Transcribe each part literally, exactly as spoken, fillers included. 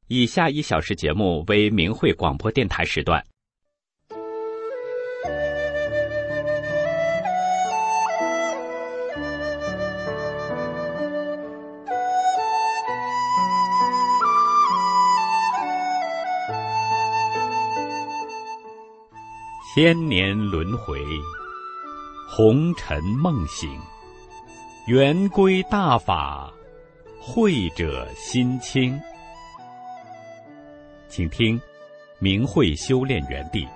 以下一小时节目为明慧广播电台时段。千年轮回，红尘梦醒，圆归大法，慧者心清。请听明慧修炼园地。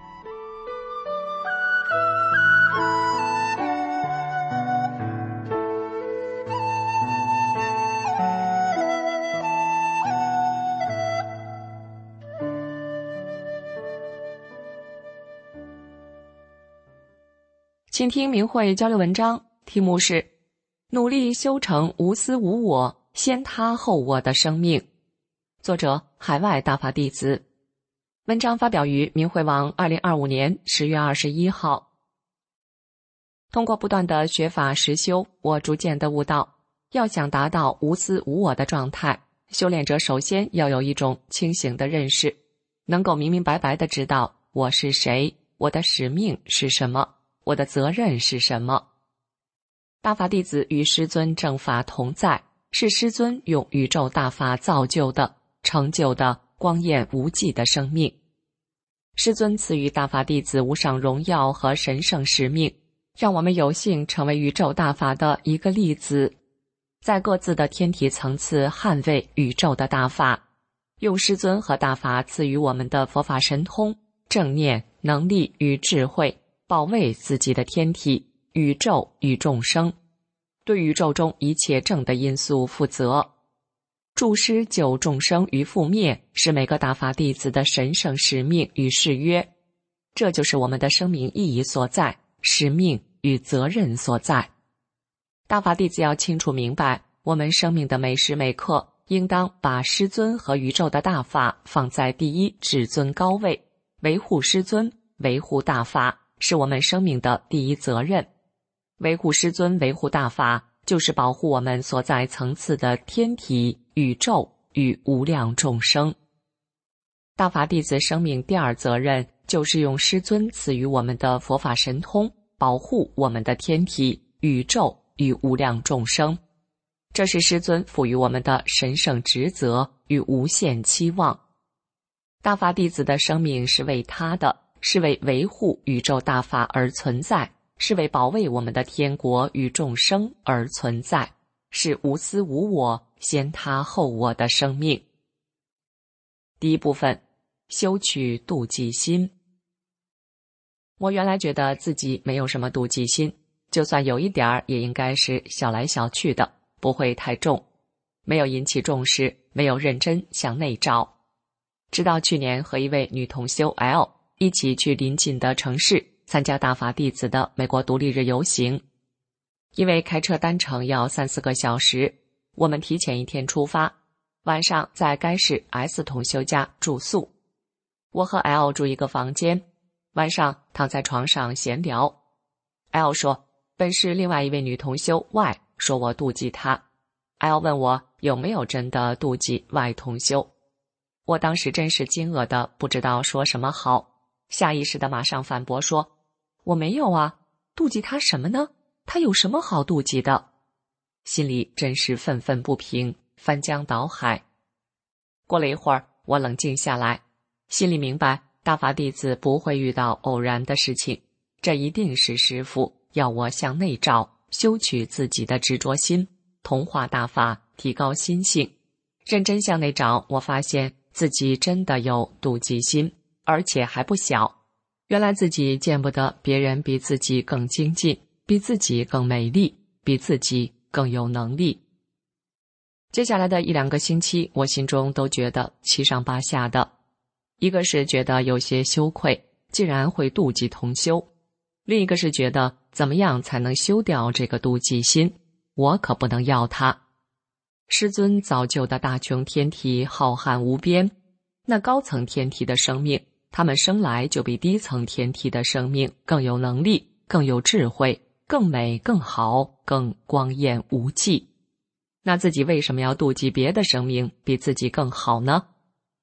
请听明慧交流文章，题目是努力修成无私无我，先他后我的生命。作者海外大法弟子。文章发表于明慧网二零二五年十月二十一号。通过不断的学法实修，我逐渐的悟到，要想达到无私无我的状态，修炼者首先要有一种清醒的认识，能够明明白白的知道我是谁，我的使命是什么，我的责任是什么。大法弟子与师尊正法同在，是师尊用宇宙大法造就的、成就的光艳无际的生命。师尊赐予大法弟子无上荣耀和神圣使命，让我们有幸成为宇宙大法的一个粒子，在各自的天体层次捍卫宇宙的大法，用师尊和大法赐予我们的佛法神通、正念、能力与智慧，保卫自己的天体、宇宙与众生，对宇宙中一切正的因素负责。助师救众生于覆灭，是每个大法弟子的神圣使命与誓约。这就是我们的生命意义所在，使命与责任所在。大法弟子要清楚明白，我们生命的每时每刻，应当把师尊和宇宙的大法放在第一至尊高位，维护师尊，维护大法，是我们生命的第一责任。维护师尊，维护大法，就是保护我们所在层次的天体、宇宙与无量众生。大法弟子生命第二责任，就是用师尊赐予我们的佛法神通，保护我们的天体、宇宙与无量众生。这是师尊赋予我们的神圣职责与无限期望。大法弟子的生命是为他的，是为维护宇宙大法而存在，是为保卫我们的天国与众生而存在，是无私无我、先他后我的生命。第一部分，修取妒忌心。我原来觉得自己没有什么妒忌心，就算有一点儿，也应该是小来小去的，不会太重，没有引起重视，没有认真向内照。直到去年和一位女同修 L 一起去邻近的城市参加大法弟子的美国独立日游行，因为开车单程要三四个小时，我们提前一天出发，晚上在该市 S 同修家住宿。我和 L 住一个房间，晚上躺在床上闲聊。L 说，本是另外一位女同修 Y 说我妒忌她。L 问我有没有真的妒忌 Y 同修。我当时真是惊愕的不知道说什么好，下意识的马上反驳说，我没有啊，妒忌他什么呢？他有什么好妒忌的？心里真是愤愤不平，翻江倒海。过了一会儿，我冷静下来，心里明白大法弟子不会遇到偶然的事情，这一定是师父要我向内照，修取自己的执着心，同化大法，提高心性。认真向内找，我发现自己真的有妒忌心，而且还不小。原来自己见不得别人比自己更精进，比自己更美丽，比自己更有能力。接下来的一两个星期，我心中都觉得七上八下的。一个是觉得有些羞愧，竟然会妒忌同修；另一个是觉得怎么样才能修掉这个妒忌心，我可不能要它。师尊造就的大穷天体浩瀚无边，那高层天体的生命，他们生来就比低层天体的生命更有能力，更有智慧，更美更好，更光艳无际。那自己为什么要妒忌别的生命比自己更好呢？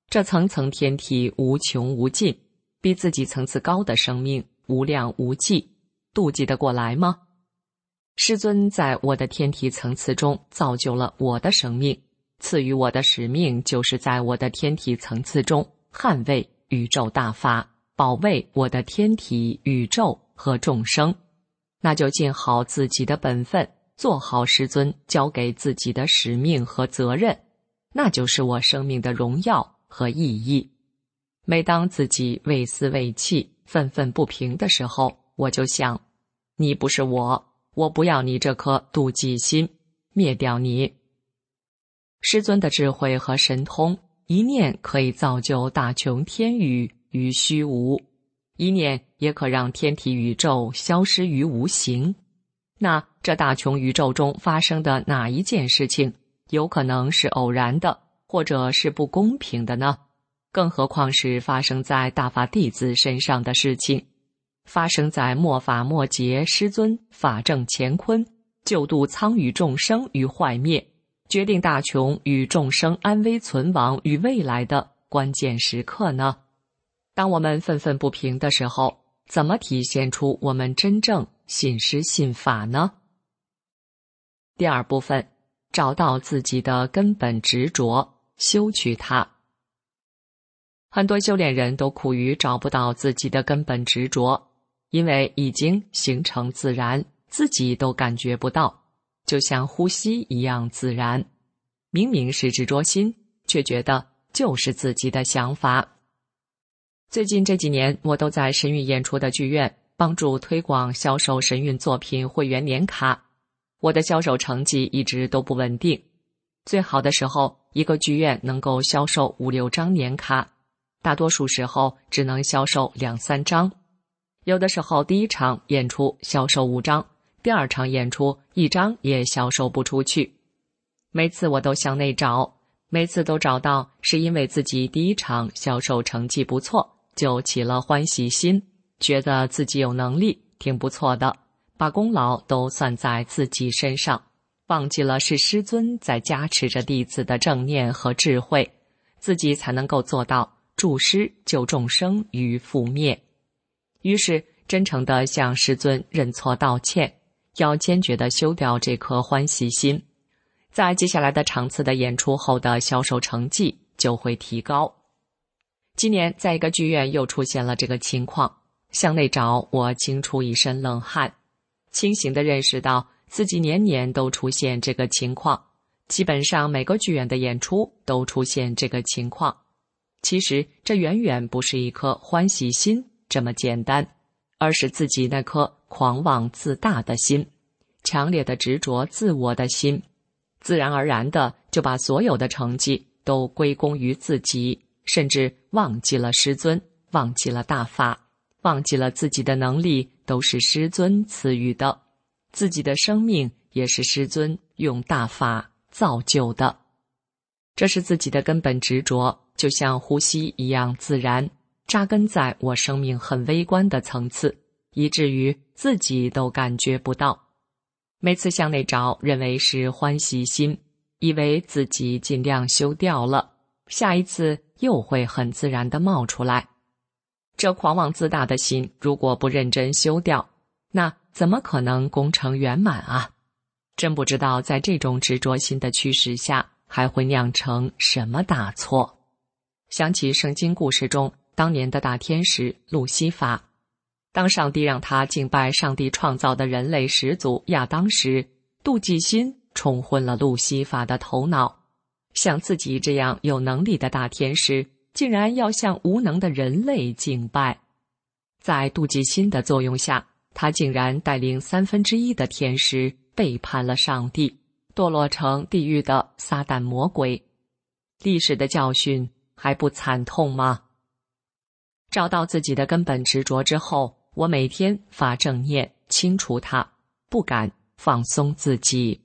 这层层天体无穷无尽，比自己层次高的生命无量无际，妒忌得过来吗？师尊在我的天体层次中造就了我的生命，赐予我的使命就是在我的天体层次中捍卫宇宙大法，保卫我的天体、宇宙和众生。那就尽好自己的本分，做好师尊交给自己的使命和责任，那就是我生命的荣耀和意义。每当自己畏思畏气、愤愤不平的时候，我就想，你不是我，我不要你这颗妒忌心，灭掉你。师尊的智慧和神通，一念可以造就大穷天宇于虚无，一念也可让天体宇宙消失于无形。那这大穷宇宙中发生的哪一件事情，有可能是偶然的，或者是不公平的呢？更何况是发生在大法弟子身上的事情，发生在末法末劫师尊法正乾坤，救度苍宇众生于坏灭，决定大穷与众生安危存亡与未来的关键时刻呢？当我们愤愤不平的时候，怎么体现出我们真正信师信法呢？第二部分，找到自己的根本执着，修去它。很多修炼人都苦于找不到自己的根本执着，因为已经形成自然，自己都感觉不到，就像呼吸一样自然。明明是执着心，却觉得就是自己的想法。最近这几年，我都在神韵演出的剧院帮助推广销售神韵作品会员年卡，我的销售成绩一直都不稳定。最好的时候，一个剧院能够销售五六张年卡，大多数时候只能销售两三张。有的时候第一场演出销售五张，第二场演出一张也销售不出去。每次我都向内找，每次都找到是因为自己第一场销售成绩不错，就起了欢喜心，觉得自己有能力，挺不错的，把功劳都算在自己身上，忘记了是师尊在加持着弟子的正念和智慧，自己才能够做到助师救众生于覆灭。于是真诚地向师尊认错道歉，要坚决地修掉这颗欢喜心，在接下来的场次的演出后的销售成绩就会提高。今年在一个剧院又出现了这个情况，向内找，我惊出一身冷汗，清醒地认识到自己年年都出现这个情况，基本上每个剧院的演出都出现这个情况。其实这远远不是一颗欢喜心这么简单，而是自己那颗狂妄自大的心，强烈的执着自我的心，自然而然的就把所有的成绩都归功于自己，甚至忘记了师尊，忘记了大法，忘记了自己的能力都是师尊赐予的，自己的生命也是师尊用大法造就的。这是自己的根本执着，就像呼吸一样自然，扎根在我生命很微观的层次，以至于自己都感觉不到。每次向内找，认为是欢喜心，以为自己尽量修掉了，下一次又会很自然地冒出来。这狂妄自大的心，如果不认真修掉，那怎么可能功成圆满啊？真不知道在这种执着心的驱使下，还会酿成什么大错。想起圣经故事中当年的大天使路西法，当上帝让他敬拜上帝创造的人类始祖亚当时，妒忌心冲昏了路西法的头脑，像自己这样有能力的大天使，竟然要向无能的人类敬拜。在妒忌心的作用下，他竟然带领三分之一的天使背叛了上帝，堕落成地狱的撒旦魔鬼。历史的教训还不惨痛吗？找到自己的根本执着之后，我每天发正念，清除它，不敢放松自己。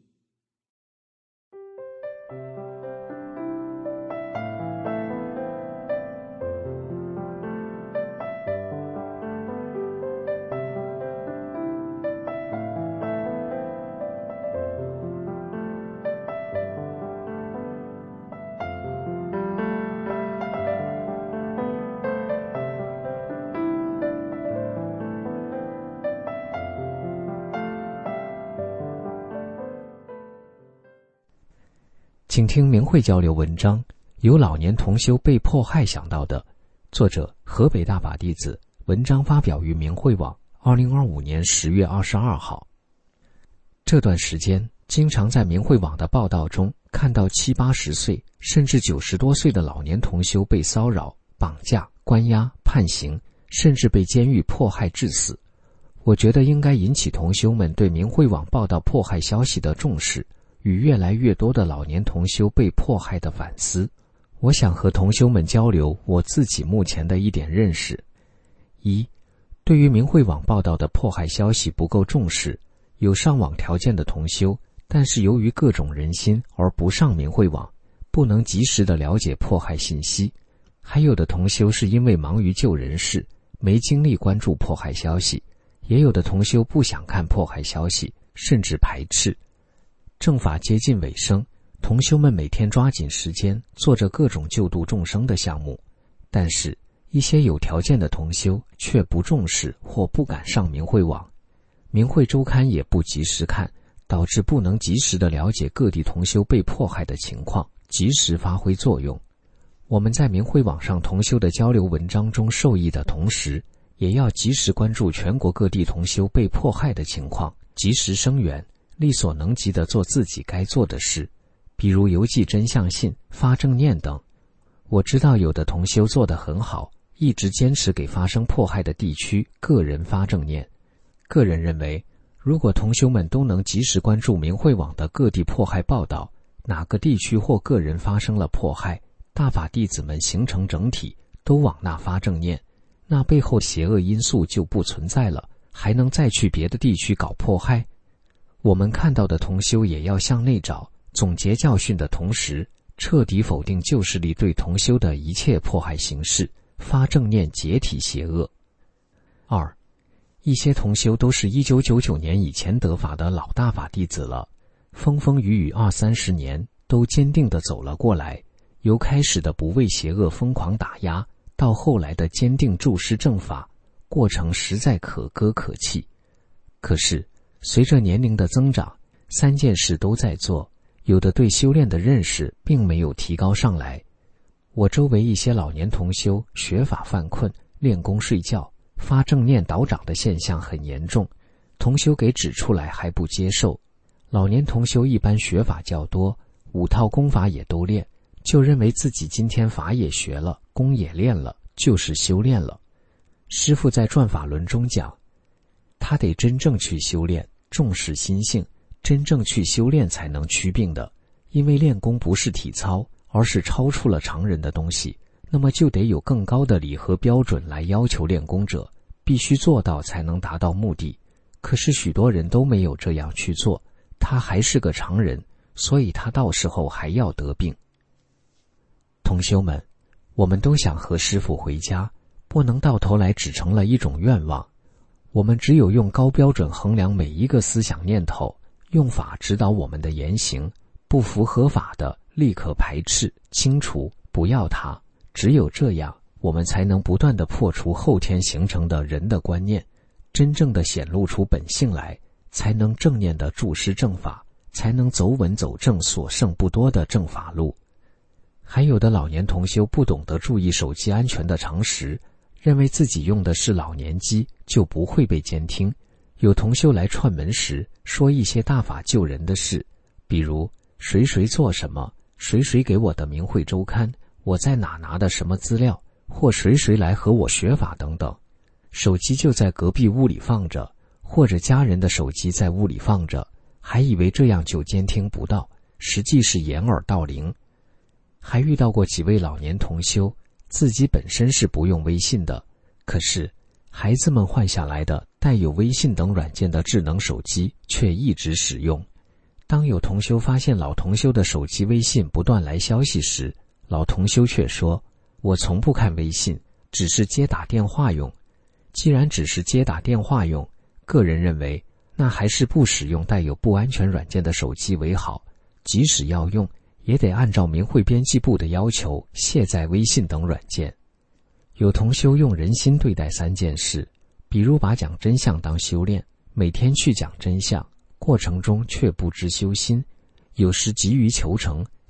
请听明慧交流文章，由老年同修被迫害想到的，作者河北大法弟子，文章发表于明慧网，二零二五年十月二十二号。这段时间，经常在明慧网的报道中看到七八十岁甚至九十多岁的老年同修被骚扰、绑架、关押、判刑，甚至被监狱迫害致死。我觉得应该引起同修们对明慧网报道迫害消息的重视，与越来越多的老年同修被迫害的反思。我想和同修们交流我自己目前的一点认识。一，对于明慧网报道的迫害消息不够重视，有上网条件的同修，但是由于各种人心而不上明慧网，不能及时的了解迫害信息。还有的同修是因为忙于救人事，没精力关注迫害消息，也有的同修不想看迫害消息，甚至排斥。正法接近尾声，同修们每天抓紧时间做着各种救度众生的项目，但是一些有条件的同修却不重视或不敢上明慧网，明慧周刊也不及时看，导致不能及时的了解各地同修被迫害的情况，及时发挥作用。我们在明慧网上同修的交流文章中受益的同时，也要及时关注全国各地同修被迫害的情况，及时声援，力所能及地做自己该做的事，比如邮寄真相信、发正念等。我知道有的同修做得很好，一直坚持给发生迫害的地区个人发正念。个人认为，如果同修们都能及时关注明慧网的各地迫害报道，哪个地区或个人发生了迫害，大法弟子们形成整体，都往那发正念，那背后邪恶因素就不存在了，还能再去别的地区搞迫害？我们看到的同修也要向内找，总结教训的同时，彻底否定旧势力对同修的一切迫害形式，发正念解体邪恶。二，一些同修都是一九九九年以前得法的老大法弟子了，风风雨雨二三十年都坚定地走了过来，由开始的不畏邪恶疯狂打压，到后来的坚定注释正法，过程实在可歌可泣。可是随着年龄的增长，三件事都在做，有的对修炼的认识并没有提高上来。我周围一些老年同修学法犯困，练功睡觉，发正念倒掌的现象很严重，同修给指出来还不接受。老年同修一般学法较多，五套功法也都练，就认为自己今天法也学了，功也练了，就是修炼了。师父在转法轮中讲，他得真正去修炼，重视心性，真正去修炼才能祛病的。因为练功不是体操，而是超出了常人的东西，那么就得有更高的理和标准来要求练功者，必须做到才能达到目的。可是许多人都没有这样去做，他还是个常人，所以他到时候还要得病。同修们，我们都想和师父回家，不能到头来只成了一种愿望。我们只有用高标准衡量每一个思想念头，用法指导我们的言行，不符合法的立刻排斥清除，不要它。只有这样，我们才能不断地破除后天形成的人的观念，真正地显露出本性来，才能正念地注释正法，才能走稳走正所剩不多的正法路。还有的老年同修不懂得注意手机安全的常识，认为自己用的是老年机，就不会被监听。有同修来串门时，说一些大法救人的事，比如谁谁做什么，谁谁给我的明慧周刊，我在哪拿的什么资料，或谁谁来和我学法等等。手机就在隔壁屋里放着，或者家人的手机在屋里放着，还以为这样就监听不到，实际是掩耳盗铃。还遇到过几位老年同修，自己本身是不用微信的，可是孩子们换下来的带有微信等软件的智能手机却一直使用。当有同修发现老同修的手机微信不断来消息时，老同修却说，我从不看微信，只是接打电话用。既然只是接打电话用，个人认为那还是不使用带有不安全软件的手机为好，即使要用也得按照明慧编辑部的要求卸载微信等软件。有同修用人心对待三件事，比如把讲真相当修炼，每天去讲真相，过程中却不知修心，有时急于求成，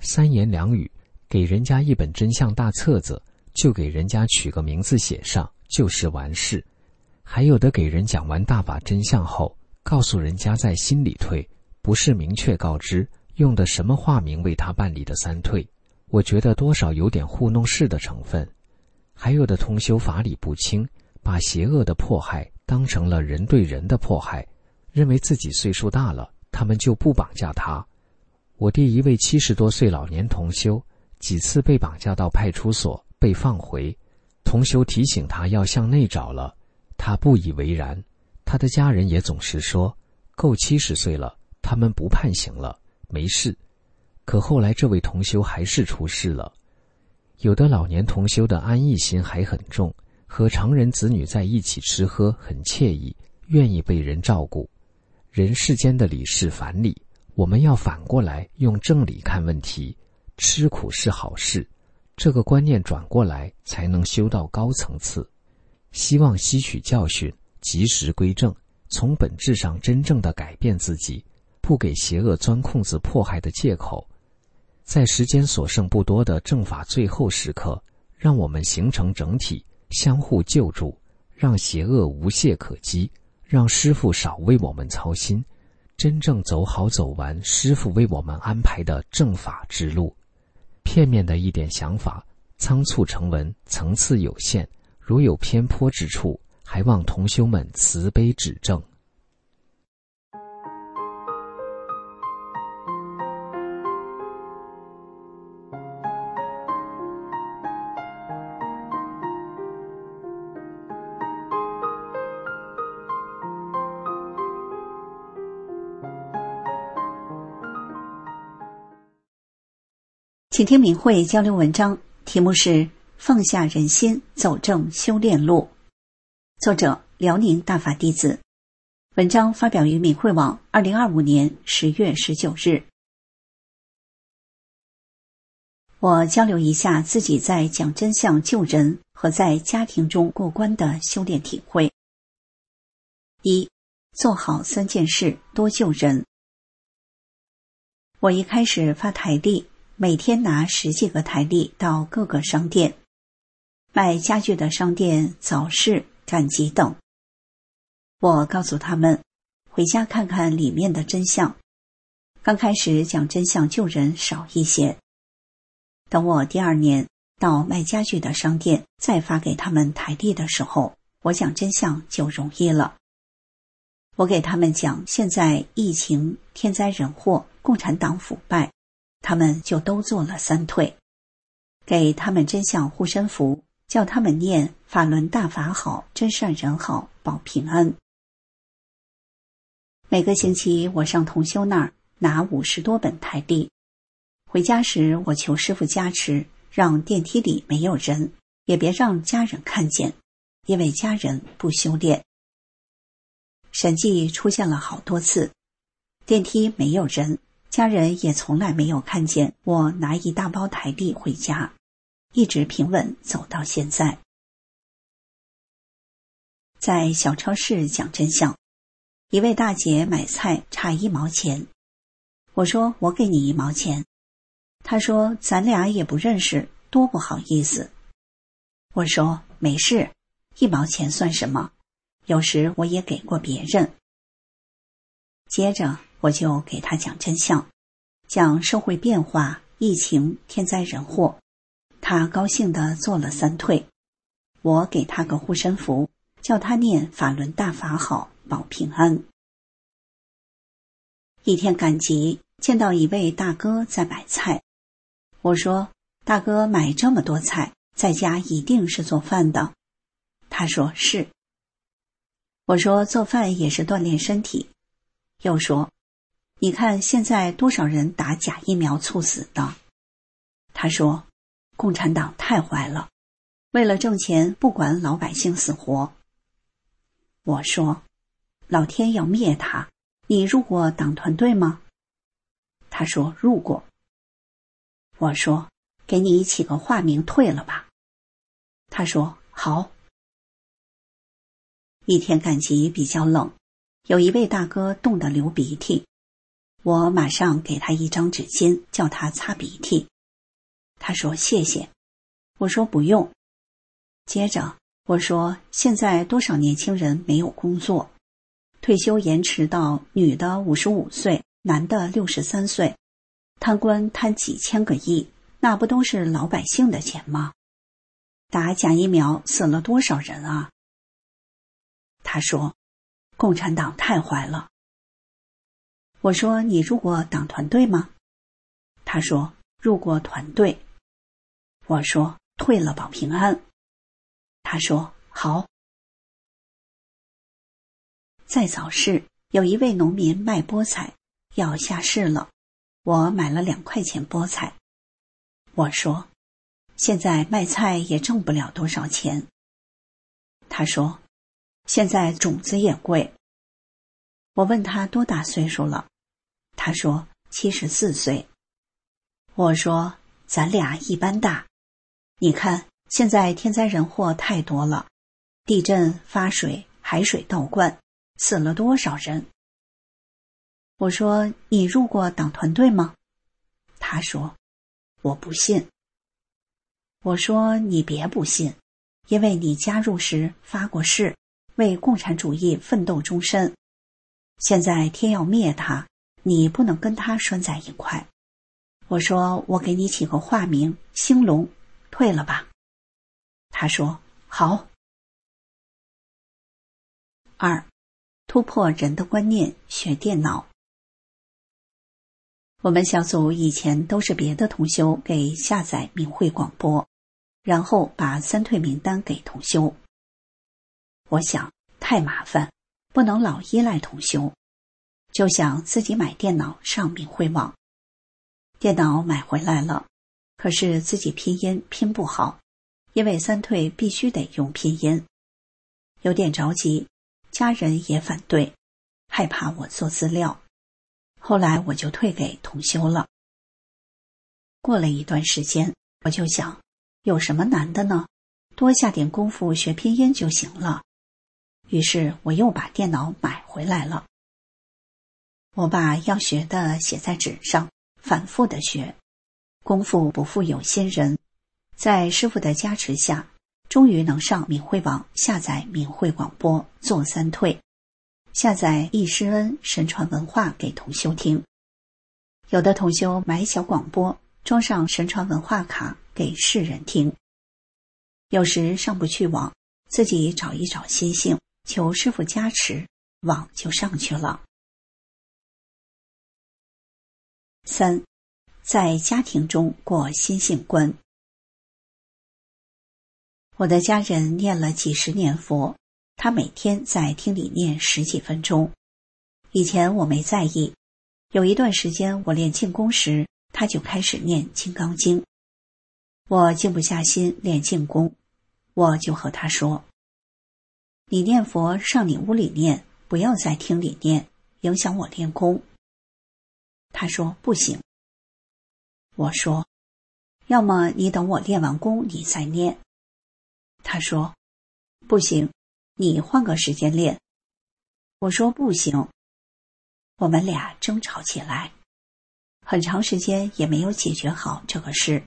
三言两语给人家一本真相大册子，就给人家取个名字写上，就是完事。还有的给人讲完大法真相后，告诉人家在心里退，不是明确告知，用的什么化名为他办理的三退，我觉得多少有点糊弄式的成分。还有的通修法理不清，把邪恶的迫害当成了人对人的迫害，认为自己岁数大了，他们就不绑架他。我弟一位七十多岁老年同修，几次被绑架到派出所，被放回，同修提醒他要向内找了，他不以为然。他的家人也总是说，够七十岁了，他们不判刑了，没事。可后来这位同修还是出事了。有的老年同修的安逸心还很重，和常人子女在一起吃喝很惬意，愿意被人照顾。人世间的理是反理，我们要反过来用正理看问题，吃苦是好事，这个观念转过来才能修到高层次。希望吸取教训，及时归正，从本质上真正的改变自己，不给邪恶钻空子迫害的借口。在时间所剩不多的正法最后时刻，让我们形成整体，相互救助，让邪恶无懈可击，让师父少为我们操心，真正走好走完师父为我们安排的正法之路。片面的一点想法，仓促成文，层次有限，如有偏颇之处，还望同修们慈悲指正。 请听明慧交流文章，题目是放下人心，走正修炼路，作者辽宁大法弟子。文章发表于明慧网二零二五年十月十九日。我交流一下自己在讲真相救人和在家庭中过关的修炼体会。一，做好三件事，多救人。我一开始发台历，每天拿十几个台历到各个商店，卖家具的商店、早市、赶集等。我告诉他们，回家看看里面的真相。刚开始讲真相救人少一些，等我第二年到卖家具的商店再发给他们台历的时候，我讲真相就容易了。我给他们讲现在疫情、天灾人祸、共产党腐败，他们就都做了三退。给他们真相护身符，叫他们念法轮大法好，真善人好，保平安。每个星期我上同修那儿拿五十多本台历，回家时我求师父加持，让电梯里没有人，也别让家人看见，因为家人不修炼。神迹出现了好多次，电梯没有人，家人也从来没有看见我拿一大包台历回家，一直平稳走到现在。在小超市讲真相，一位大姐买菜差一毛钱，我说我给你一毛钱，她说咱俩也不认识，多不好意思。我说没事，一毛钱算什么，有时我也给过别人。接着我就给她讲真相，讲社会变化、疫情、天灾人祸，她高兴地做了三退。我给她个护身符，叫她念法轮大法好，保平安。一天赶集，见到一位大哥在买菜，我说大哥买这么多菜，在家一定是做饭的。他说是。我说做饭也是锻炼身体。又说你看现在多少人打假疫苗猝死的。他说共产党太坏了，为了挣钱不管老百姓死活。我说老天要灭他，你入过党团队吗？他说入过。我说给你起个化名退了吧。他说好。一天赶集比较冷，有一位大哥冻得流鼻涕， 我马上给他一张纸巾，叫他擦鼻涕。他说谢谢。我说不用。接着我说，现在多少年轻人没有工作，退休延迟到女的五十五岁，男的六十三岁，贪官贪几千个亿，那不都是老百姓的钱吗？打假疫苗死了多少人啊？他说，共产党太坏了。我说，你入过党团队吗？他说，入过团队。我说，退了保平安。他说，好。在早市，有一位农民卖菠菜，要下市了，我买了两块钱菠菜。我说，现在卖菜也挣不了多少钱。他说，现在种子也贵。我问他多大岁数了，他说七十四岁。我说，咱俩一般大。你看现在天灾人祸太多了，地震、发水、海水倒灌，死了多少人？我说，你入过党团队吗？他说，我不信。我说，你别不信，因为你加入时发过誓，为共产主义奋斗终身。现在天要灭他，你不能跟他拴在一块。我说，我给你起个化名，兴隆，退了吧。他说，好。二，突破人的观念，学电脑。我们小组以前都是别的同修给下载明慧广播，然后把三退名单给同修。我想太麻烦，不能老依赖同修，就想自己买电脑上明慧网。电脑买回来了，可是自己拼音拼不好，因为三退必须得用拼音。有点着急，家人也反对，害怕我做资料。后来我就退给同修了。过了一段时间，我就想，有什么难的呢？多下点功夫学拼音就行了。于是我又把电脑买回来了。我把要学的写在纸上，反复的学。功夫不负有心人，在师父的加持下，终于能上明慧网下载明慧广播，做三退。下载易师恩神传文化给同修听，有的同修买小广播装上神传文化卡给世人听。有时上不去网，自己找一找心性，求师父加持，网就上去了。三，在家庭中过心性观。我的家人念了几十年佛，他每天在厅里念十几分钟。以前我没在意，有一段时间我练静功时，他就开始念金刚经。我静不下心练静功，我就和他说，你念佛上你屋里念，不要在厅里念，影响我练功。他说不行。我说，要么你等我练完功你再念。他说不行，你换个时间练。我说不行。我们俩争吵起来，很长时间也没有解决好这个事。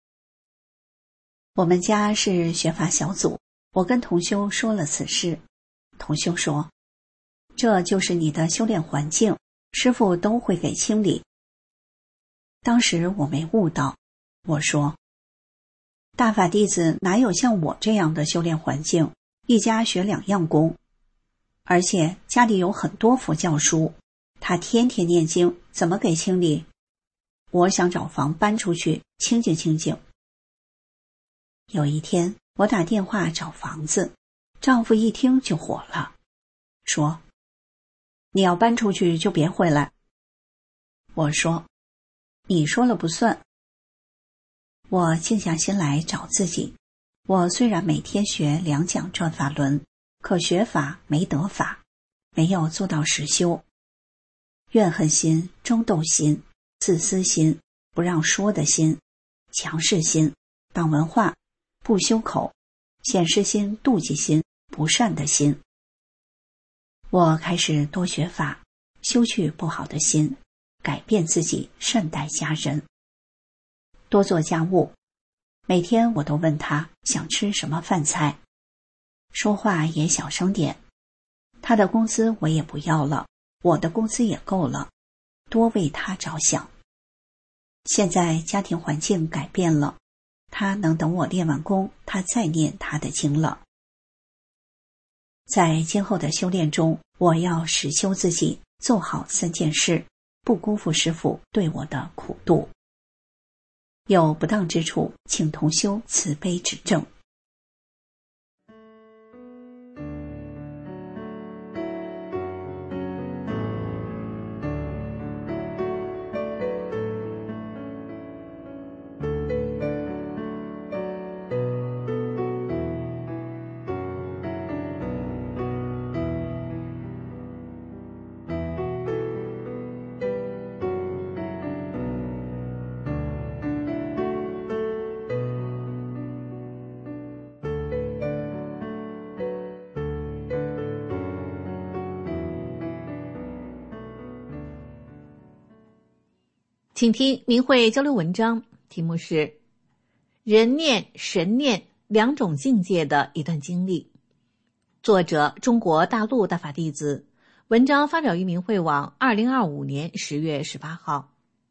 我们家是学法小组，我跟同修说了此事。同修说，这就是你的修炼环境，师父都会给清理。当时我没悟到，我说，大法弟子哪有像我这样的修炼环境，一家学两样功，而且家里有很多佛教书，他天天念经，怎么给清理？我想找房搬出去清静清静。有一天我打电话找房子，丈夫一听就火了，说，你要搬出去就别回来。我说，你说了不算。我静下心来找自己，我虽然每天学两讲转法轮，可学法没得法，没有做到实修。怨恨心、争斗心、自私心、不让说的心、强势心、党文化、不修口、显示心、妒忌心、不善的心。我开始多学法，修去不好的心， 改变自己，善待家人。多做家务，每天我都问他想吃什么饭菜，说话也小声点。他的工资我也不要了，我的工资也够了，多为他着想。现在家庭环境改变了，他能等我练完功，他再念他的经了。在今后的修炼中，我要实修自己，做好三件事，不辜负师父对我的苦度。有不当之处，请同修慈悲指正。 请听明慧交流文章，题目是人念神念两种境界的一段经历，作者中国大陆大法弟子，文章发表于明慧网二零二五年十月十八号。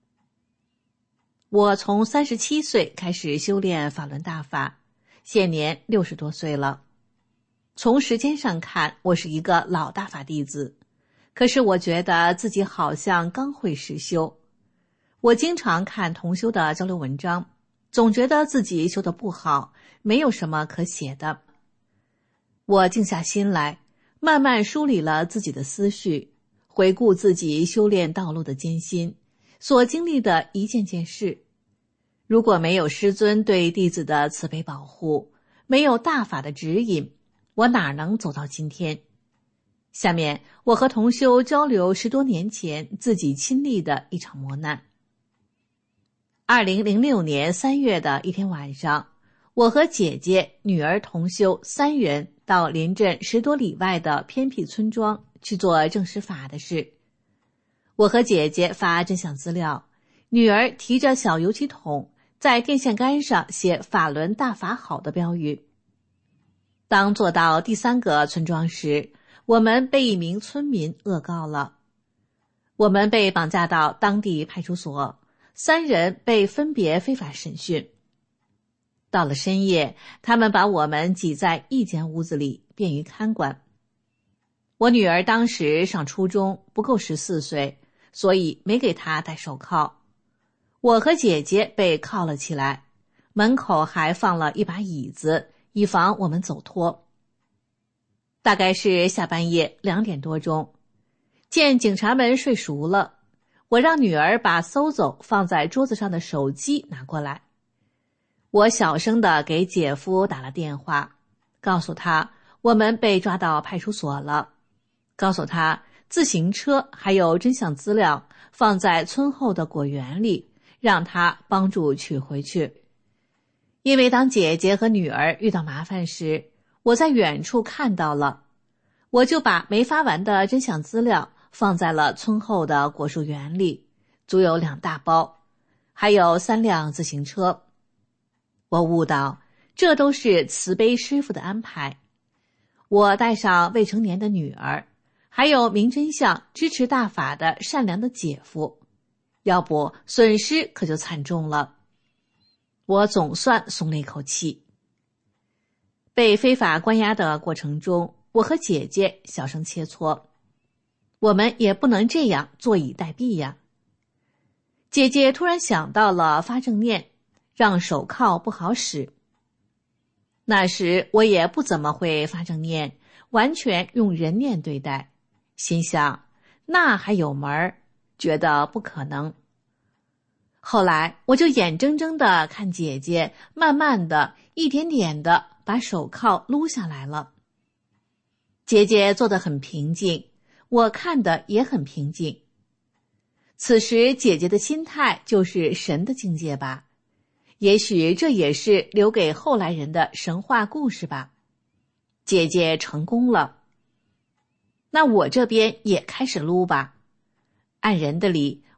我从三十七岁开始修炼法轮大法，现年六十多岁了。从时间上看，我是一个老大法弟子，可是我觉得自己好像刚会实修。我经常看同修的交流文章，总觉得自己修得不好，没有什么可写的。我静下心来，慢慢梳理了自己的思绪，回顾自己修炼道路的艰辛，所经历的一件件事。如果没有师尊对弟子的慈悲保护，没有大法的指引，我哪能走到今天？下面我和同修交流十多年前自己亲历的一场磨难。二零零六年三月的一天晚上，我和姐姐、女儿同修三人到邻镇十多里外的偏僻村庄去做证实法的事。我和姐姐发真相资料，女儿提着小油漆桶在电线杆上写法轮大法好的标语。当做到第三个村庄时，我们被一名村民恶告了。我们被绑架到当地派出所，三人被分别非法审讯。到了深夜，他们把我们挤在一间屋子里，便于看管。我女儿当时上初中，不够十四岁，所以没给她戴手铐。我和姐姐被铐了起来，门口还放了一把椅子，以防我们走脱。大概是下半夜两点多钟，见警察们睡熟了，我让女儿把搜走放在桌子上的手机拿过来。我小声地给姐夫打了电话，告诉他我们被抓到派出所了，告诉他自行车还有真相资料放在村后的果园里，让他帮助取回去。因为当姐姐和女儿遇到麻烦时，我在远处看到了，我就把没发完的真相资料放在了村后的果树园里，足有两大包，还有三辆自行车。我悟到，这都是慈悲师父的安排。我带上未成年的女儿，还有明真相支持大法的善良的姐夫，要不损失可就惨重了。我总算松了一口气。被非法关押的过程中，我和姐姐小声切磋，我们也不能这样坐以待毙呀。姐姐突然想到了发正念，让手铐不好使。那时我也不怎么会发正念，完全用人念对待，心想那还有门儿，觉得不可能。后来我就眼睁睁地看姐姐慢慢的一点点的把手铐撸下来了。姐姐做得很平静，我看得也很平静。此时姐姐的心态就是神的境界吧，也许这也是留给后来人的神话故事吧。姐姐成功了，那我这边也开始撸吧。按人的理，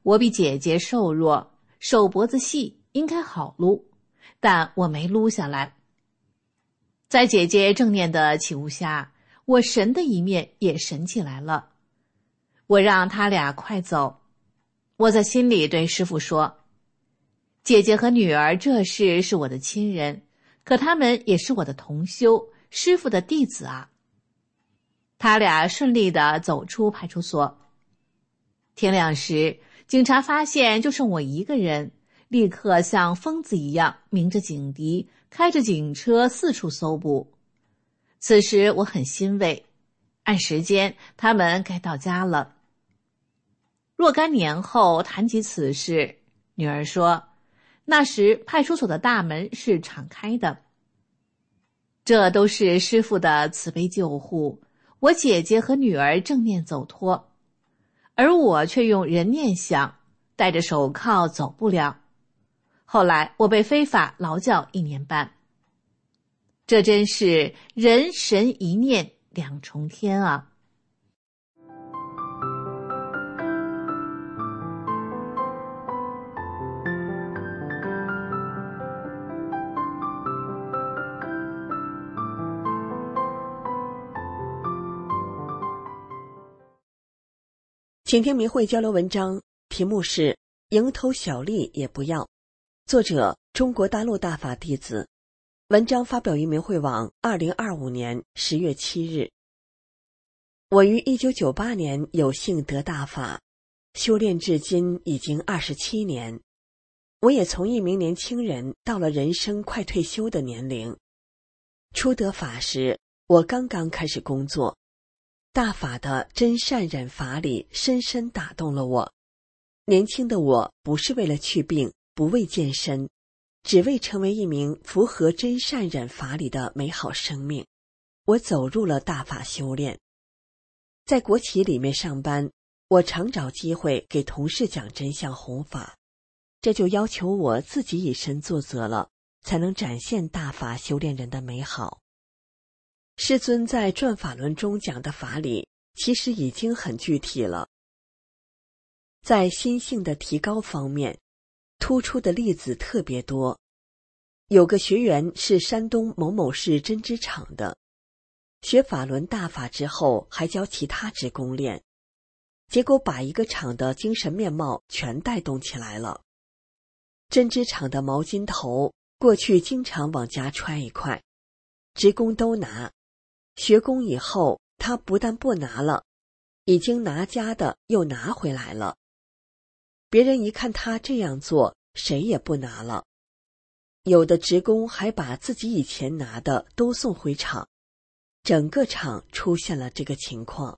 我比姐姐瘦弱，手脖子细，应该好撸，但我没撸下来。在姐姐正念的启悟下，我神的一面也神起来了。我让他俩快走。我在心里对师父说，姐姐和女儿这事是我的亲人，可他们也是我的同修，师父的弟子啊。他俩顺利地走出派出所。天亮时，警察发现就剩我一个人，立刻像疯子一样鸣着警笛，开着警车四处搜捕。此时我很欣慰，按时间他们该到家了。若干年后谈及此事，女儿说，那时派出所的大门是敞开的。这都是师父的慈悲救护，我姐姐和女儿正面走脱，而我却用人念想，戴着手铐走不了。后来我被非法劳教一年半。这真是人神一念两重天啊！ 请听明慧交流文章，题目是蝇头小利也不要，作者中国大陆大法弟子。文章发表于明慧网二零二五年十月七日。我于一九九八年有幸得大法，修炼至今已经二十七年。我也从一名年轻人到了人生快退休的年龄。初得法时，我刚刚开始工作，大法的真善忍法理深深打动了我。年轻的我不是为了去病，不为健身，只为成为一名符合真善忍法理的美好生命。我走入了大法修炼。在国企里面上班，我常找机会给同事讲真相弘法，这就要求我自己以身作则了，才能展现大法修炼人的美好。师尊在转法轮中讲的法理其实已经很具体了。在心性的提高方面，突出的例子特别多。有个学员是山东某某市针织厂的，学法轮大法之后还教其他职工练，结果把一个厂的精神面貌全带动起来了。针织厂的毛巾头过去经常往家揣一块，职工都拿，学工以后他不但不拿了，已经拿家的又拿回来了。别人一看他这样做，谁也不拿了。有的职工还把自己以前拿的都送回厂，整个厂出现了这个情况。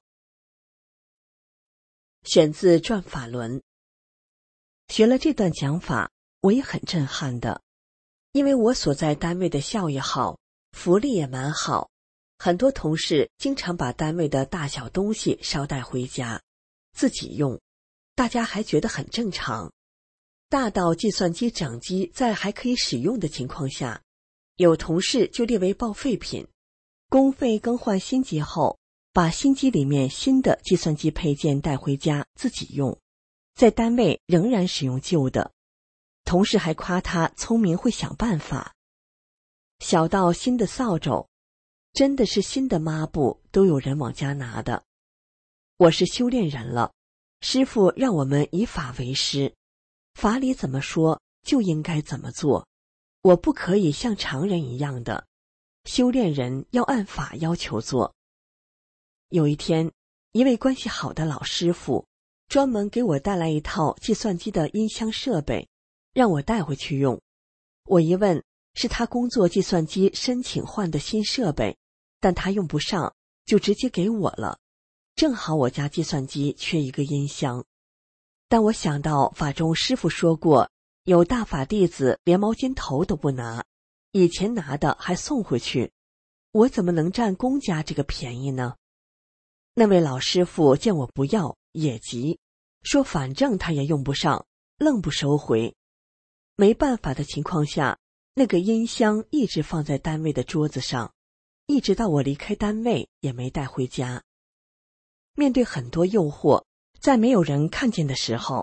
选自转法轮。学了这段讲法，我也很震撼的，因为我所在单位的效益好，福利也蛮好，很多同事经常把单位的大小东西捎带回家，自己用，大家还觉得很正常。大到计算机整机在还可以使用的情况下，有同事就列为报废品，公费更换新机后，把新机里面新的计算机配件带回家自己用，在单位仍然使用旧的。同事还夸他聪明会想办法。小到新的扫帚，真的是新的抹布都有人往家拿的。我是修炼人了，师父让我们以法为师，法理怎么说就应该怎么做，我不可以像常人一样的，修炼人要按法要求做。有一天，一位关系好的老师傅专门给我带来一套计算机的音箱设备，让我带回去用。我一问，是他工作计算机申请换的新设备，但他用不上，就直接给我了。正好我家计算机缺一个音箱。但我想到法中师父说过，有大法弟子连毛巾头都不拿，以前拿的还送回去，我怎么能占公家这个便宜呢？那位老师傅见我不要也急，说反正他也用不上，愣不收回。没办法的情况下，那个音箱一直放在单位的桌子上，一直到我离开单位也没带回家。面对很多诱惑，在没有人看见的时候，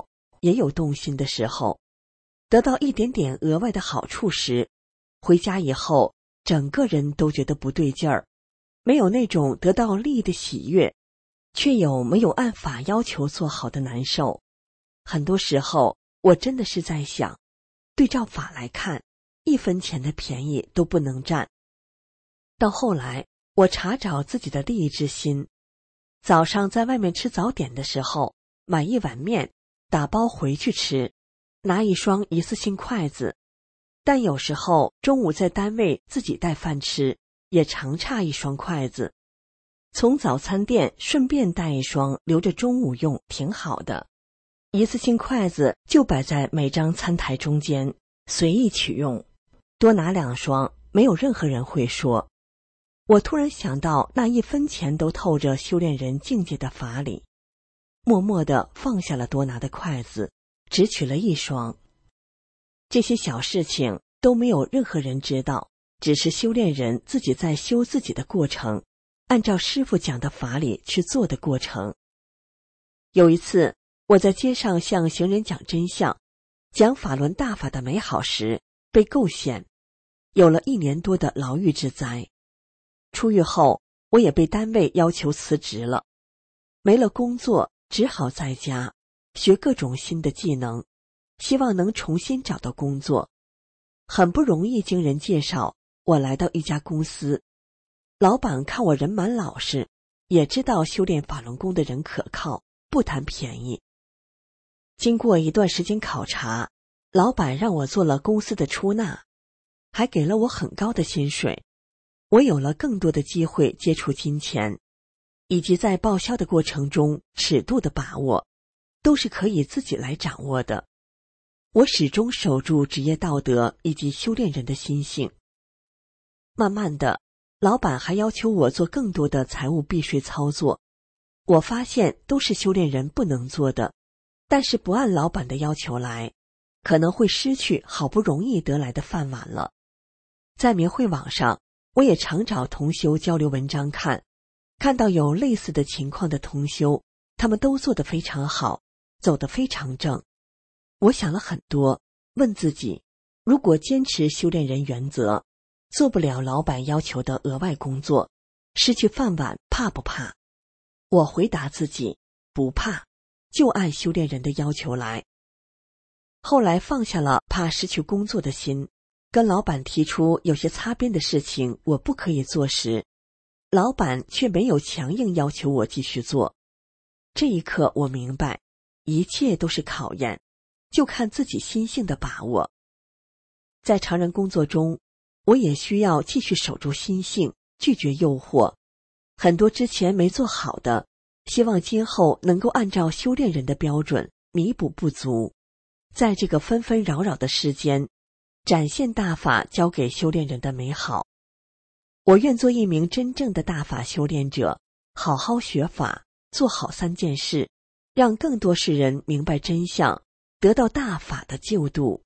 也有动心的时候，得到一点点额外的好处时，回家以后整个人都觉得不对劲儿，没有那种得到利益的喜悦，却有没有按法要求做好的难受。很多时候我真的是在想，对照法来看，一分钱的便宜都不能占。到后来我查找自己的利益之心，早上在外面吃早点的时候，买一碗面打包回去吃，拿一双一次性筷子，但有时候中午在单位自己带饭吃，也常差一双筷子，从早餐店顺便带一双留着中午用，挺好的。一次性筷子就摆在每张餐台中间，随意取用，多拿两双，没有任何人会说。我突然想到那一分钱都透着修炼人境界的法理，默默地放下了多拿的筷子，只取了一双。这些小事情都没有任何人知道，只是修炼人自己在修自己的过程，按照师父讲的法理去做的过程。有一次我在街上向行人讲真相，讲法轮大法的美好时，被构陷，有了一年多的牢狱之灾。出狱后，我也被单位要求辞职了，没了工作，只好在家学各种新的技能，希望能重新找到工作。很不容易经人介绍，我来到一家公司，老板看我人蛮老实，也知道修炼法轮功的人可靠，不谈便宜。经过一段时间考察，老板让我做了公司的出纳，还给了我很高的薪水。我有了更多的机会接触金钱，以及在报销的过程中尺度的把握，都是可以自己来掌握的。我始终守住职业道德以及修炼人的心性。慢慢的，老板还要求我做更多的财务避税操作，我发现都是修炼人不能做的，但是不按老板的要求来，可能会失去好不容易得来的饭碗了。在明慧网上，我也常找同修交流文章看，看到有类似的情况的同修，他们都做得非常好，走得非常正。我想了很多，问自己，如果坚持修炼人原则，做不了老板要求的额外工作，失去饭碗怕不怕？我回答自己，不怕，就按修炼人的要求来。后来放下了怕失去工作的心，跟老板提出有些擦边的事情我不可以做时，老板却没有强硬要求我继续做。这一刻我明白，一切都是考验，就看自己心性的把握。在常人工作中，我也需要继续守住心性，拒绝诱惑。很多之前没做好的，希望今后能够按照修炼人的标准弥补不足。在这个纷纷扰扰的世间，展现大法交给修炼人的美好。我愿做一名真正的大法修炼者，好好学法，做好三件事，让更多世人明白真相，得到大法的救度。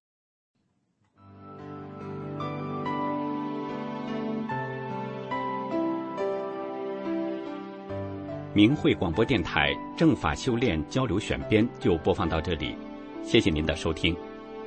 明慧广播电台正法修炼交流选编就播放到这里，谢谢您的收听。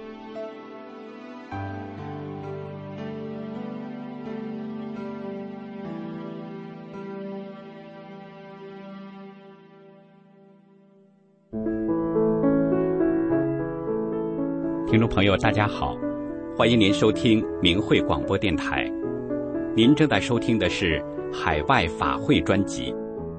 听众朋友大家好，欢迎您收听明慧广播电台，您正在收听的是海外法会专辑。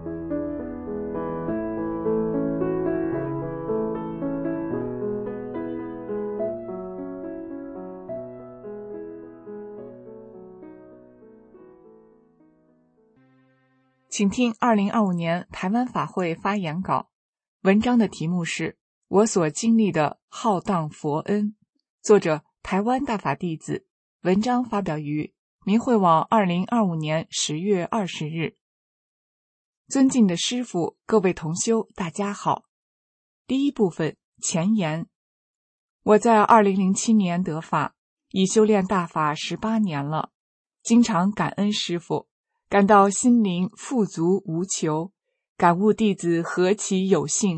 请听二零二五年台湾法会发言稿，文章的题目是我所经历的浩荡佛恩，作者台湾大法弟子，文章发表于明慧网二零二五年十月二十日。尊敬的师父，各位同修，大家好。第一部分前言。我在二零零七年得法，已修炼大法十八年了，经常感恩师父，感到心灵富足无求，感悟弟子何其有幸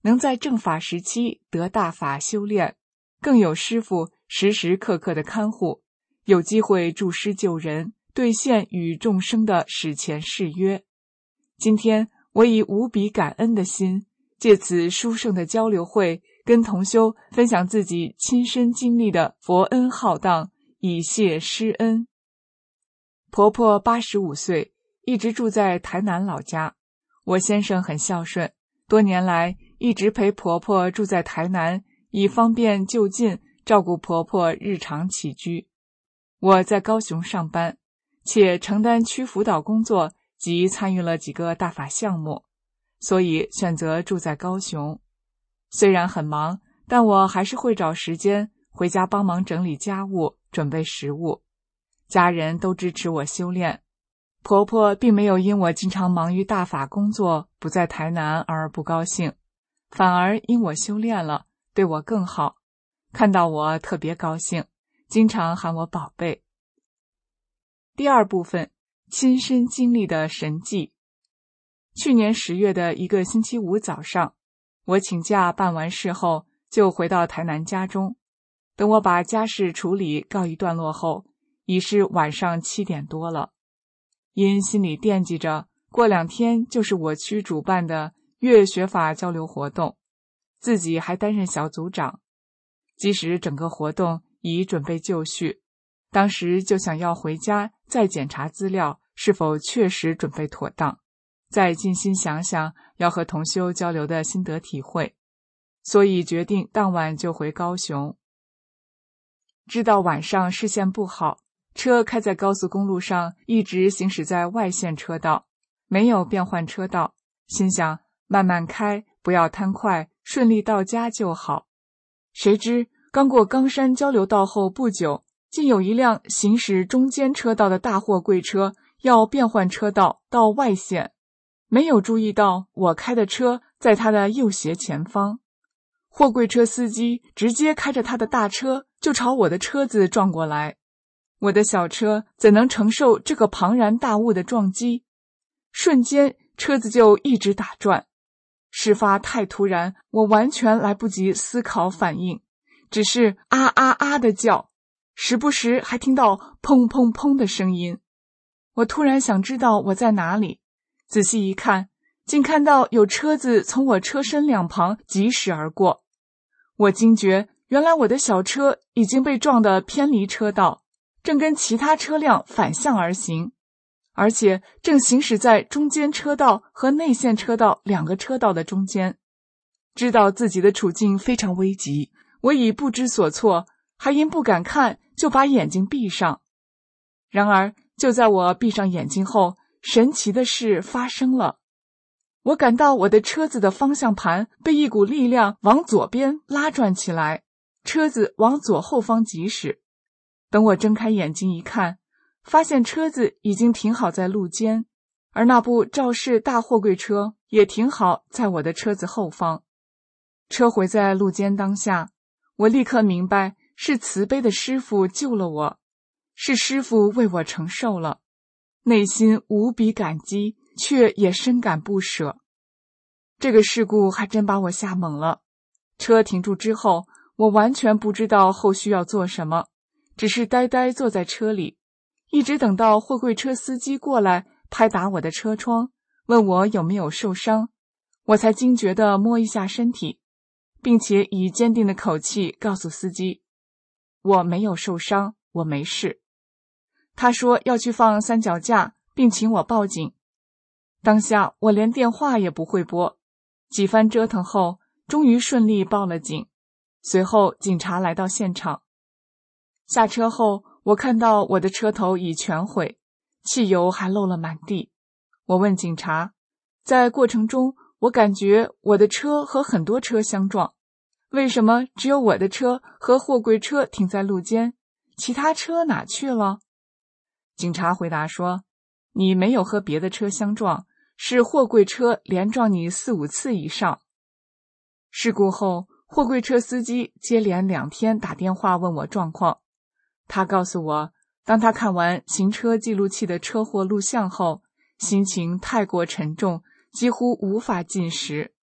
能在正法时期得大法修炼，更有师父时时刻刻的看护，有机会助师救人，兑现与众生的史前誓约。今天我以无比感恩的心，借此殊胜的交流会，跟同修分享自己亲身经历的佛恩浩荡，以谢师恩。婆婆八十五岁，一直住在台南老家。我先生很孝顺，多年来一直陪婆婆住在台南，以方便就近照顾婆婆日常起居。我在高雄上班，且承担区辅导工作及参与了几个大法项目，所以选择住在高雄。虽然很忙，但我还是会找时间回家帮忙整理家务，准备食物。家人都支持我修炼，婆婆并没有因我经常忙于大法工作不在台南而不高兴，反而因我修炼了，对我更好，看到我特别高兴，经常喊我宝贝。第二部分，亲身经历的神迹。去年十月的一个星期五早上，我请假办完事后，就回到台南家中。等我把家事处理告一段落后，已是晚上七点多了。因心里惦记着过两天就是我区主办的月学法交流活动，自己还担任小组长。即使整个活动已准备就绪，当时就想要回家再检查资料是否确实准备妥当，再静心想想要和同修交流的心得体会，所以决定当晚就回高雄。知道晚上视线不好，车开在高速公路上，一直行驶在外线车道，没有变换车道，心想慢慢开，不要贪快，顺利到家就好。谁知刚过冈山交流道后不久，竟有一辆行驶中间车道的大货柜车要变换车道到外线，没有注意到我开的车在他的右斜前方。货柜车司机直接开着他的大车就朝我的车子撞过来，我的小车怎能承受这个庞然大物的撞击？瞬间车子就一直打转。事发太突然，我完全来不及思考反应，只是啊啊啊的叫，时不时还听到砰砰砰的声音。我突然想知道我在哪里，仔细一看，竟看到有车子从我车身两旁疾驶而过。我惊觉，原来我的小车已经被撞得偏离车道，正跟其他车辆反向而行，而且正行驶在中间车道和内线车道两个车道的中间。知道自己的处境非常危急，我已不知所措，还因不敢看就把眼睛闭上。然而就在我闭上眼睛后，神奇的事发生了。我感到我的车子的方向盘被一股力量往左边拉转起来，车子往左后方疾驶。等我睁开眼睛一看，发现车子已经停好在路肩，而那部肇事大货柜车也停好在我的车子后方。车毁在路肩当下，我立刻明白是慈悲的师父救了我，是师父为我承受了，内心无比感激，却也深感不舍。这个事故还真把我吓懵了。车停住之后，我完全不知道后续要做什么，只是呆呆坐在车里，一直等到货柜车司机过来拍打我的车窗，问我有没有受伤，我才惊觉地摸一下身体，并且以坚定的口气告诉司机，我没有受伤，我没事。他说要去放三脚架，并请我报警。当下我连电话也不会拨，几番折腾后，终于顺利报了警。随后警察来到现场。下车后，我看到我的车头已全毁，汽油还漏了满地。我问警察，在过程中我感觉我的车和很多车相撞，为什么只有我的车和货柜车停在路肩，其他车哪去了？警察回答说，你没有和别的车相撞，是货柜车连撞你四五次以上。事故后，货柜车司机接连两天打电话问我状况。他告诉我，当他看完行车记录器的车祸录像后，心情太过沉重，几乎无法进食。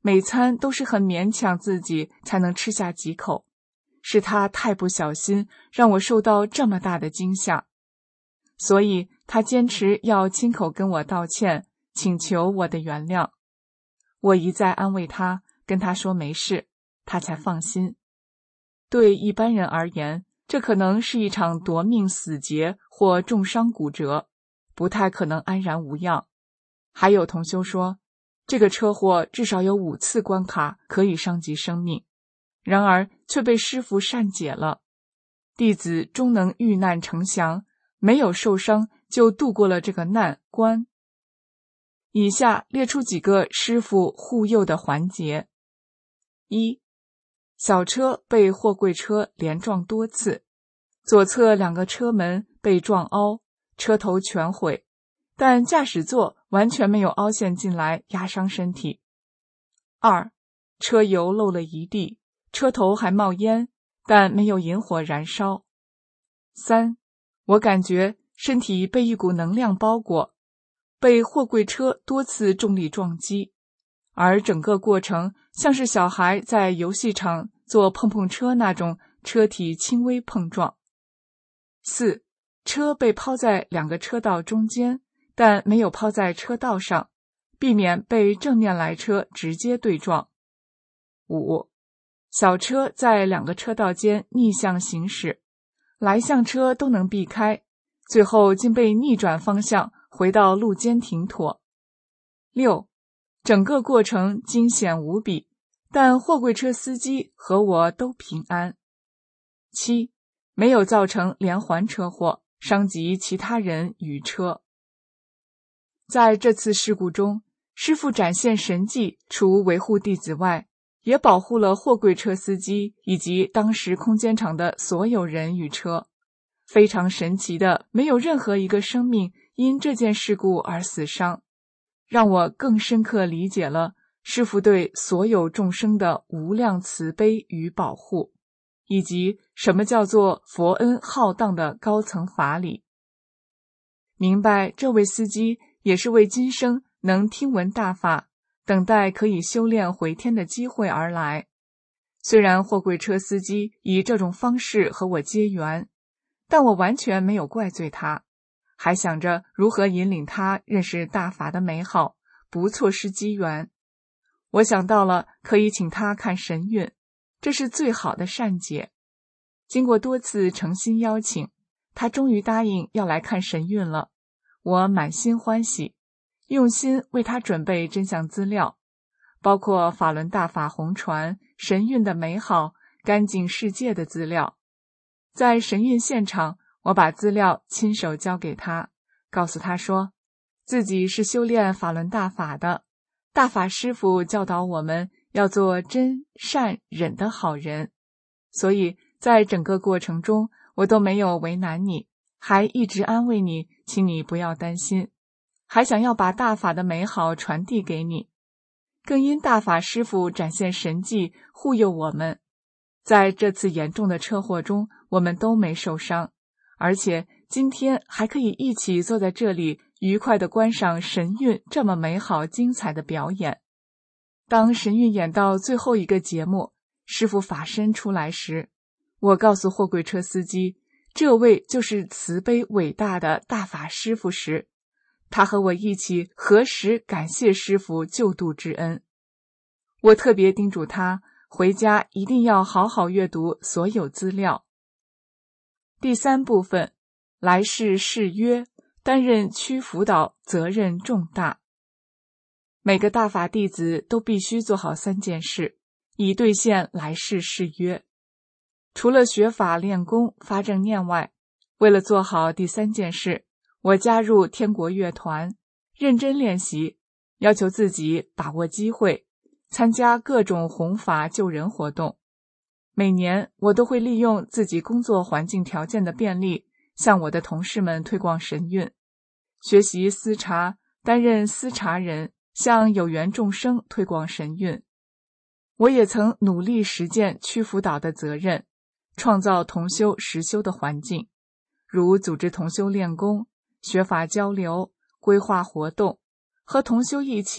每餐都是很勉强自己才能吃下几口，是他太不小心，让我受到这么大的惊吓。所以他坚持要亲口跟我道歉，请求我的原谅。我一再安慰他，跟他说没事，他才放心。对一般人而言，这可能是一场夺命死劫或重伤骨折，不太可能安然无恙。还有同修说，这个车祸至少有五次关卡可以伤及生命，然而却被师父善解了。弟子终能遇难成祥，没有受伤就度过了这个难关。以下列出几个师父护佑的环节。一、小车被货柜车连撞多次，左侧两个车门被撞凹，车头全毁，但驾驶座完全没有凹陷进来压伤身体。二、车油漏了一地，车头还冒烟，但没有引火燃烧。三、我感觉身体被一股能量包裹，被货柜车多次重力撞击，而整个过程像是小孩在游戏场做碰碰车那种车体轻微碰撞。四、车被抛在两个车道中间，但没有抛在车道上，避免被正面来车直接对撞。五、小车在两个车道间逆向行驶，来向车都能避开，最后竟被逆转方向回到路肩停妥。六、整个过程惊险无比，但货柜车司机和我都平安。七、没有造成连环车祸，伤及其他人与车。在这次事故中，师父展现神迹，除维护弟子外，也保护了货柜车司机以及当时空间场的所有人与车。非常神奇的，没有任何一个生命因这件事故而死伤，让我更深刻理解了师父对所有众生的无量慈悲与保护，以及什么叫做佛恩浩荡的高层法理。明白这位司机也是为今生能听闻大法，等待可以修炼回天的机会而来。虽然货柜车司机以这种方式和我结缘，但我完全没有怪罪他，还想着如何引领他认识大法的美好，不错失机缘。我想到了可以请他看神韵，这是最好的善解。经过多次诚心邀请，他终于答应要来看神韵了。我满心欢喜，用心为他准备真相资料，包括法轮大法红传、神韵的美好、干净世界的资料。在神韵现场，我把资料亲手交给他，告诉他说，自己是修炼法轮大法的，大法师父教导我们要做真善忍的好人，所以在整个过程中我都没有为难你，还一直安慰你，请你不要担心，还想要把大法的美好传递给你。更因大法师父展现神迹护佑我们，在这次严重的车祸中我们都没受伤，而且今天还可以一起坐在这里愉快地观赏神韵这么美好精彩的表演。当神韵演到最后一个节目，师父法身出来时，我告诉货柜车司机，这位就是慈悲伟大的大法师父时，他和我一起合十感谢师父救度之恩。我特别叮嘱他回家一定要好好阅读所有资料。第三部分，来世誓约，担任区辅导责任重大。每个大法弟子都必须做好三件事，以兑现来世誓约。除了学法练功发正念外，为了做好第三件事，我加入天国乐团，认真练习，要求自己把握机会，参加各种弘法救人活动。每年我都会利用自己工作环境条件的便利，向我的同事们推广神韵，学习思察，担任思察人，向有缘众生推广神韵。我也曾努力实践区辅导的责任，创造同修实修的环境，如组织同修练功、学法交流、规划活动，和同修一起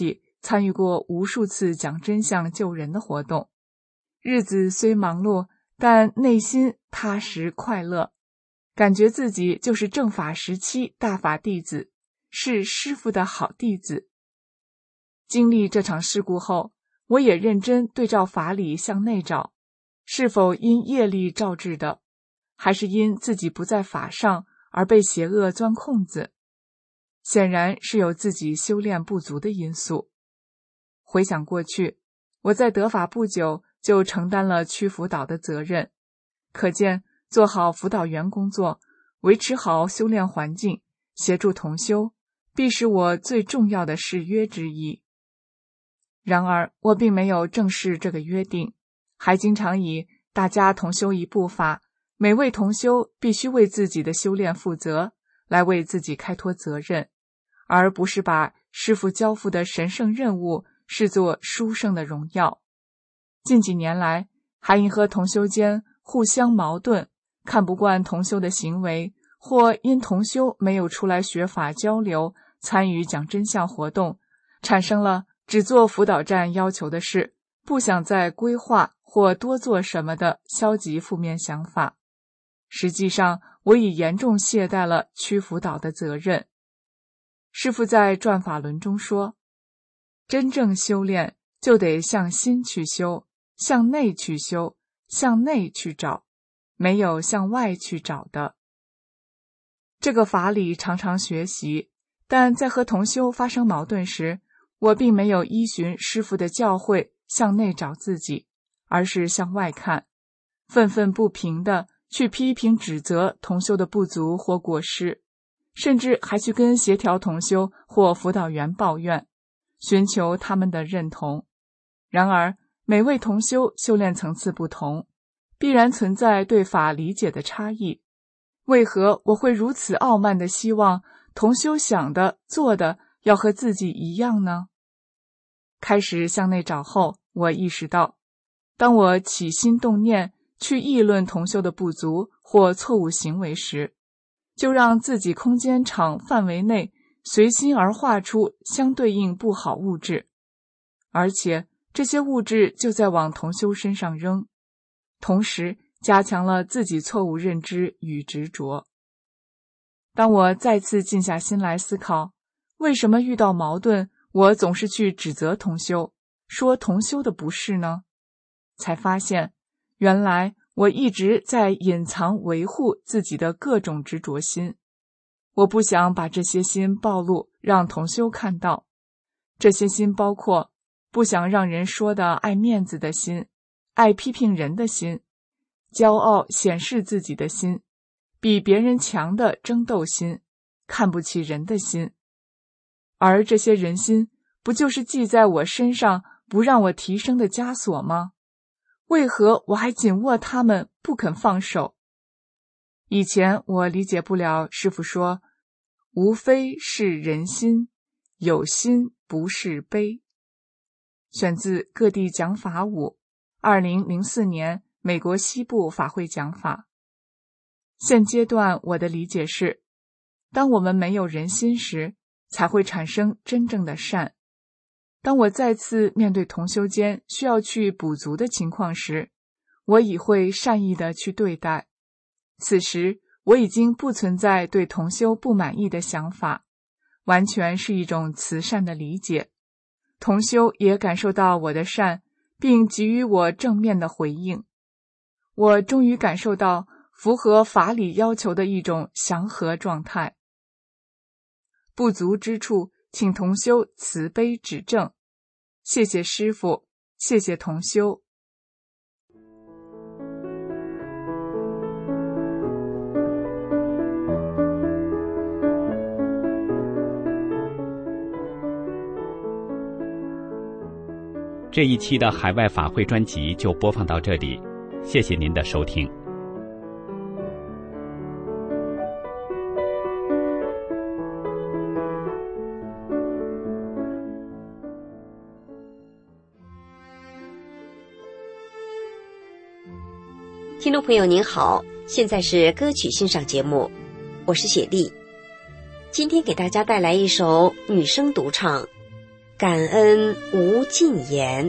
参与过无数次讲真相救人的活动，日子虽忙碌，但内心踏实快乐，感觉自己就是正法时期大法弟子，是师父的好弟子。经历这场事故后，我也认真对照法理向内找，是否因业力照致的，还是因自己不在法上而被邪恶钻空子？显然是有自己修炼不足的因素。回想过去，我在得法不久就承担了区辅导的责任，可见做好辅导员工作，维持好修炼环境，协助同修，必是我最重要的誓约之一。然而我并没有正视这个约定，还经常以大家同修一部法，每位同修必须为自己的修炼负责，来为自己开脱责任，而不是把师父交付的神圣任务视作殊胜的荣耀。近几年来，还因和同修间互相矛盾，看不惯同修的行为，或因同修没有出来学法交流，参与讲真相活动，产生了只做辅导站要求的事，不想再规划或多做什么的消极负面想法。实际上，我已严重懈怠了区辅导的责任。师父在转法轮中说，真正修炼就得向心去修，向内去修，向内去找，没有向外去找的。这个法理常常学习，但在和同修发生矛盾时，我并没有依循师父的教诲向内找自己，而是向外看，愤愤不平地去批评指责同修的不足或过失，甚至还去跟协调同修或辅导员抱怨，寻求他们的认同。然而每位同修修炼层次不同，必然存在对法理解的差异，为何我会如此傲慢地希望同修想的做的要和自己一样呢？开始向内找后，我意识到，当我起心动念去议论同修的不足或错误行为时，就让自己空间场范围内随心而画出相对应不好物质，而且这些物质就在往同修身上扔，同时加强了自己错误认知与执着。当我再次静下心来思考，为什么遇到矛盾我总是去指责同修，说同修的不是呢？才发现，原来我一直在隐藏维护自己的各种执着心。我不想把这些心暴露，让同修看到。这些心包括不想让人说的爱面子的心，爱批评人的心，骄傲显示自己的心，比别人强的争斗心，看不起人的心。而这些人心，不就是系在我身上不让我提升的枷锁吗？为何我还紧握它们不肯放手？以前我理解不了师父说，无非是人心，有心不是悲。选自各地讲法五，二零零四年美国西部法会讲法。现阶段我的理解是，当我们没有人心时，才会产生真正的善。当我再次面对同修间需要去补足的情况时，我已会善意的去对待。此时我已经不存在对同修不满意的想法，完全是一种慈善的理解。同修也感受到我的善，并给予我正面的回应。我终于感受到符合法理要求的一种祥和状态。不足之处，请同修慈悲指正。谢谢师父，谢谢同修。 这一期的海外法会专辑就播放到这里，谢谢您的收听。 听众朋友您好，现在是歌曲欣赏节目，我是雪莉。今天给大家带来一首女声独唱， 感恩无尽言。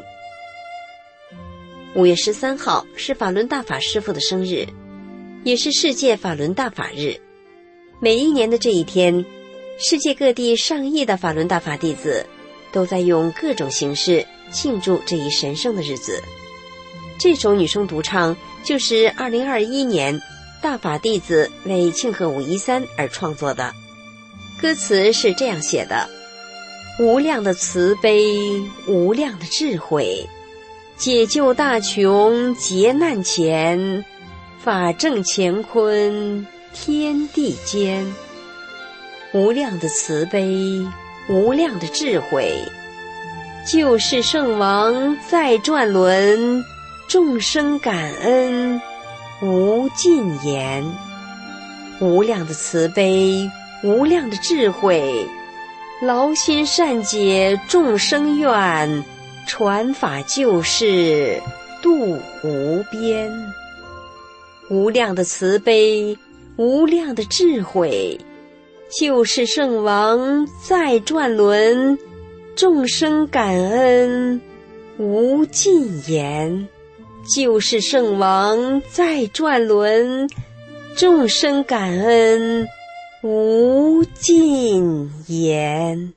五月十三号是法轮大法师父的生日，也是世界法轮大法日。每一年的这一天，世界各地上亿的法轮大法弟子都在用各种形式庆祝这一神圣的日子。这首女声独唱就是二零二一年大法弟子为庆贺五一三而创作的。歌词是这样写的：无量的慈悲，无量的智慧，解救大穷劫难前，法正乾坤天地间。无量的慈悲，无量的智慧，救世圣王在转轮，众生感恩无尽言。无量的慈悲，无量的智慧，劳心善解众生愿，传法救世度无边。无量的慈悲，无量的智慧，救世圣王在转轮，众生感恩无尽言。救世圣王在转轮，众生感恩无尽言。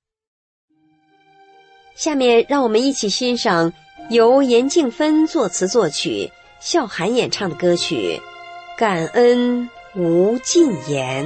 下面让我们一起欣赏由严静芬作词作曲，笑涵演唱的歌曲《感恩无尽言》。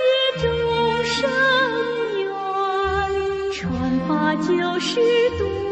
就是度